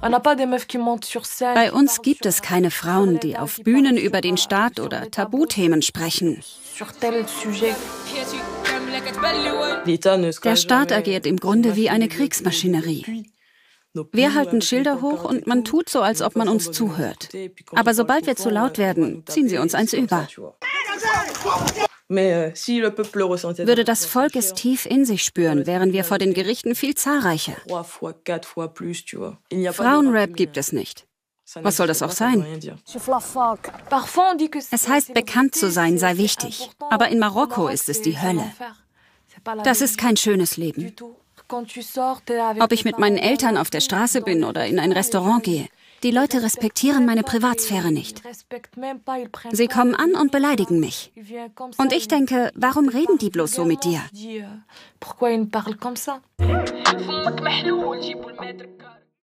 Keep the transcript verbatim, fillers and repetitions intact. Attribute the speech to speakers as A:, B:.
A: Bei uns gibt es keine Frauen, die auf Bühnen über den Staat oder Tabuthemen sprechen. Der Staat agiert im Grunde wie eine Kriegsmaschinerie. Wir halten Schilder hoch und man tut so, als ob man uns zuhört. Aber sobald wir zu laut werden, ziehen sie uns eins über. Würde das Volk es tief in sich spüren, wären wir vor den Gerichten viel zahlreicher. Frauenrap gibt es nicht. Was soll das auch sein? Es heißt, bekannt zu sein sei wichtig. Aber in Marokko ist es die Hölle. Das ist kein schönes Leben. Ob ich mit meinen Eltern auf der Straße bin oder in ein Restaurant gehe, die Leute respektieren meine Privatsphäre nicht. Sie kommen an und beleidigen mich. Und ich denke, warum reden die bloß so mit dir?